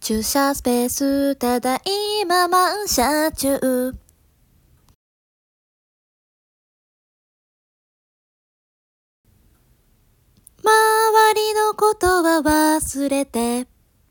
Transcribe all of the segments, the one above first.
駐車スペースただいま満車中。周りのことは忘れて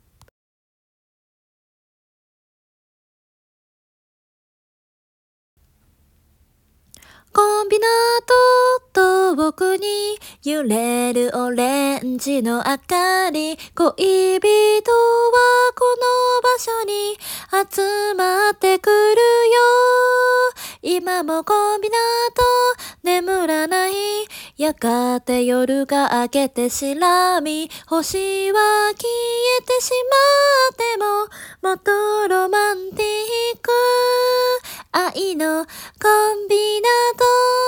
コンビナート遠くに揺れるオレンジの明かり、恋人はこの場所に集まってくるよ。今もコンビナート眠らない。やがて夜が明けて白み、星は消えてしまってももっとロマンティック、愛のコンビナート。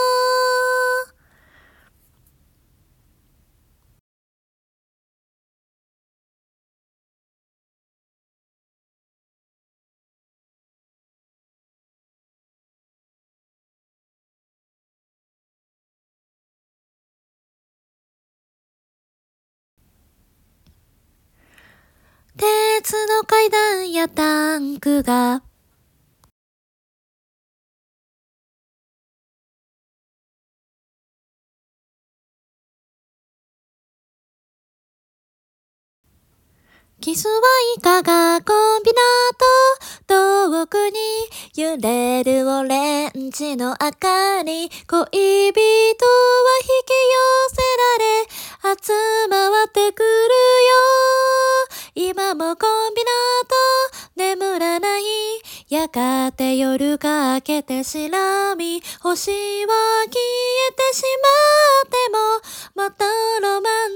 鉄の階段やタンクがキスはいかがコンビナート遠くに揺れるオレンジの明かり、恋人は引き寄せられ集まってくるよ。今もコンビナート眠らない。やがて夜が明けて白み、星は消えてしまってももっとロマン